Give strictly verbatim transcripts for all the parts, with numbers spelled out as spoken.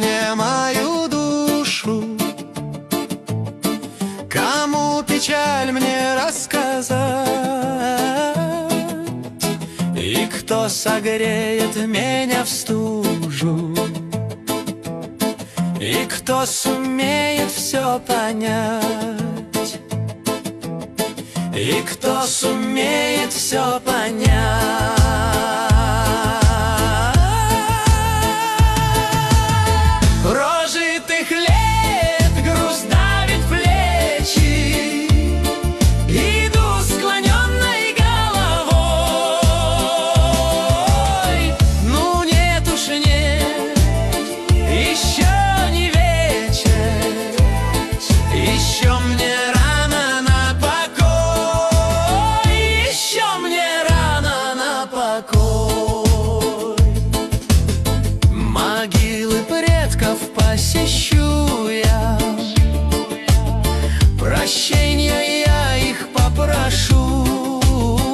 мне мою душу, кому печаль мне рассказать, и кто согреет меня в стужу, и кто сумеет все понять, и кто сумеет все понять. Прожитых лет груз давит плечи, иду склоненной головой. Ну нет уж нет, еще не вечер, еще мне рано на покой, еще мне рано на покой. Могилы предков посещу я, прощения я их попрошу.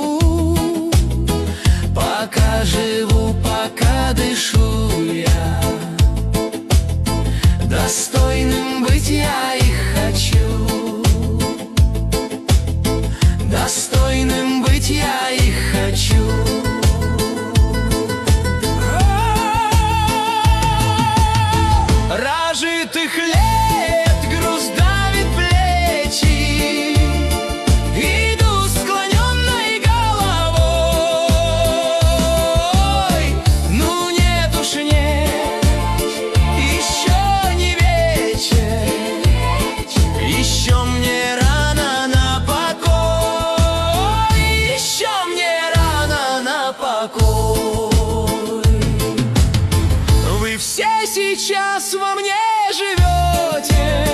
Пока живу, пока дышу я, достойным быть я их хочу, достойным быть я их хочу. Прожитых лет груз давит плечи, иду склоненной головой. Ну нет уж нет, еще не вечер, еще мне рано на покой, еще мне рано на покой. Вы все сейчас во мне живете,